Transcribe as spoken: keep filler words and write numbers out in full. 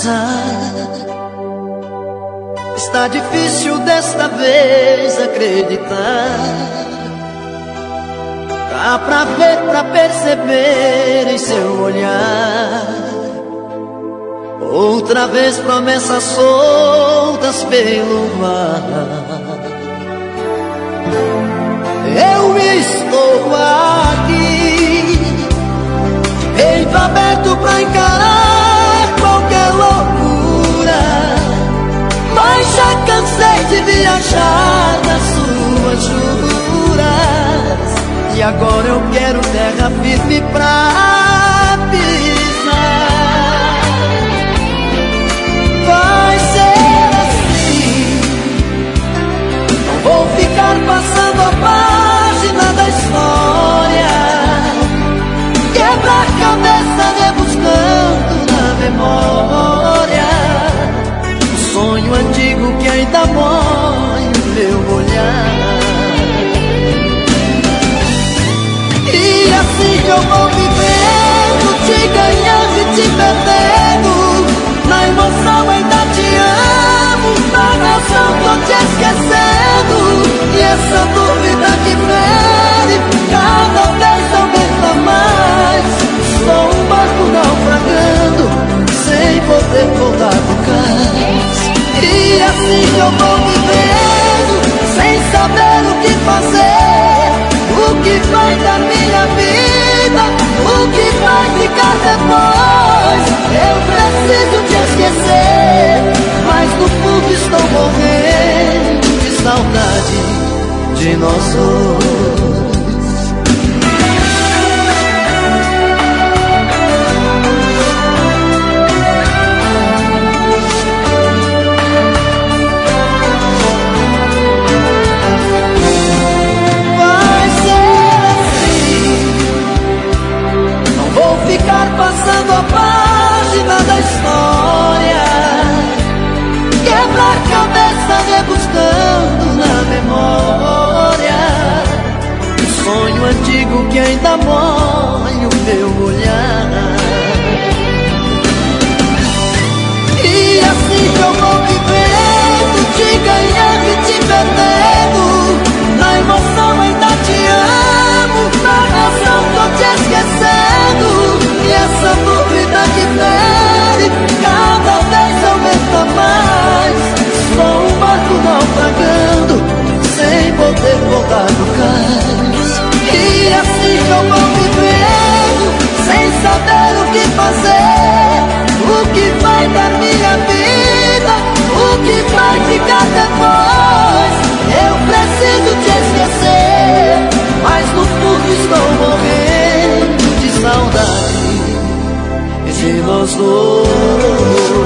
passar. Está difícil desta vez acreditar. Dá pra ver, pra perceber em seu olhar. Outra vez promessas soltas pelo mar. Eu estou aqui, peito aberto pra encarar qualquer loucura, mas já cansei de viajar nas suas juras, e agora eu quero terra firme pra pisar. Vai ser assim, não vou ficar passando a página da história, quebra-cabeça rebuscando na memória, um sonho antigo que ainda mói o meu olhar. E assim que eu vou vivendo, te ganhando e te perdendo, na emoção ainda te amo, na razão tô te esquecendo. E essa dúvida que fere, cada vez aumenta mais. Sou um barco naufragando, sem poder voltar pro cais. E assim que eu vou vivendo, sem saber o que fazer, o que vai da minha vida, o que vai ficar depois. Eu preciso te esquecer, mas no fundo estou morrendo de saudade de nós dois. Ficar passando a página da história, quebra-cabeça rebuscando na memória, um sonho antigo que ainda mói o meu olhar. E assim que eu vou vivendo, te ganhando e te perdendo, na emoção ainda te amo, na razão tô te esquecendo. E essa dúvida que fere, cada vez aumenta mais. Sou um barco naufragando, sem poder voltar no cais. E assim que eu vou vivendo, sem saber o que fazer, o que vai da minha vida, o que vai ficar depois. Eu preciso te esquecer, mas no fundo estou morrendo de saudade de nós dois.